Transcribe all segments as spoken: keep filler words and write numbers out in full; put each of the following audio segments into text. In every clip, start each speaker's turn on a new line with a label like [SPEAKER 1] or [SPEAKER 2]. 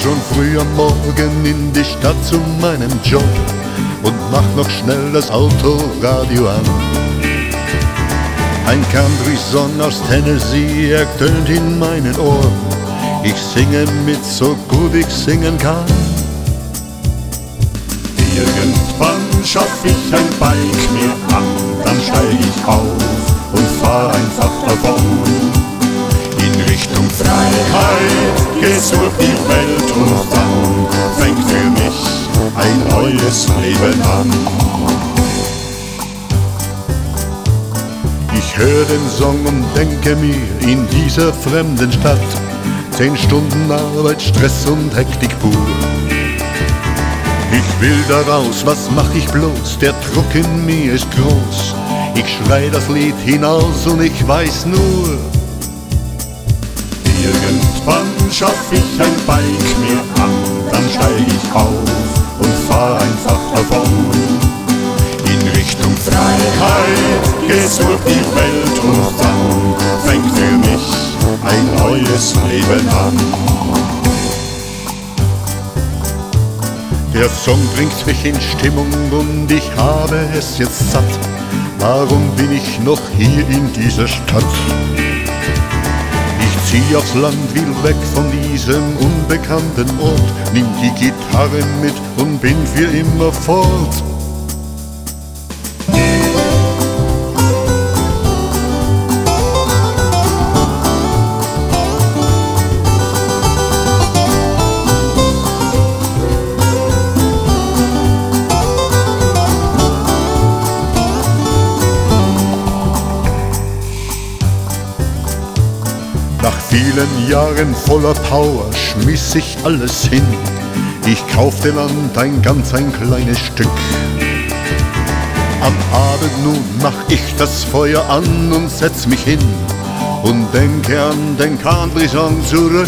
[SPEAKER 1] schon früh am Morgen in die Stadt zu meinem Job und mach noch schnell das Autoradio an. Ein Country-Song aus Tennessee ertönt in meinen Ohren. Ich singe mit, so gut ich singen kann.
[SPEAKER 2] Irgendwann schaff ich ein Bike mir an, dann steig ich auf und fahr einfach davon. In Richtung Freiheit geht's durch die Welt und dann fängt für mich ein neues Leben an.
[SPEAKER 1] Ich höre den Song und denke mir, in dieser fremden Stadt zehn Stunden Arbeit, Stress und Hektik pur. Ich will da raus, was mach ich bloß? Der Druck in mir ist groß. Ich schrei das Lied hinaus und ich weiß nur:
[SPEAKER 2] Irgendwann schaff ich ein Bike mir an, dann steig ich auf und fahr einfach davon. In Richtung Freiheit geht's durch die Welt und dann fängt für mich ein neues Leben an.
[SPEAKER 1] Der Song bringt mich in Stimmung und ich habe es jetzt satt. Warum bin ich noch hier in dieser Stadt? Ich zieh aufs Land, will weg von diesem unbekannten Ort, nimm die Gitarre mit und bin für immer fort. Nach vielen Jahren voller Power schmiss ich alles hin. Ich kaufte Land, ein ganz ein kleines Stück. Am Abend nun mach ich das Feuer an und setz mich hin und denke an den Country-Song zurück.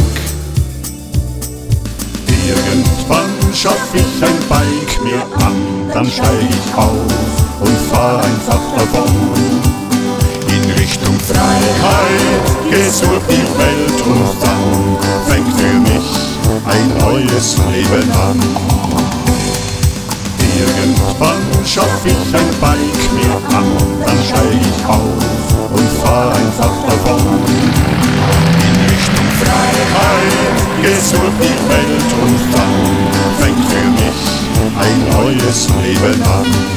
[SPEAKER 2] Irgendwann schaff ich ein Bike mir an, dann steig ich auf und fahr einfach davon. In Richtung Freiheit geht's durch die Welt und dann fängt für mich ein neues Leben an. Irgendwann schaff ich ein Bike mir an, dann steig ich auf und fahr einfach davon. In Richtung Freiheit geht's durch die Welt und dann fängt für mich ein neues Leben an.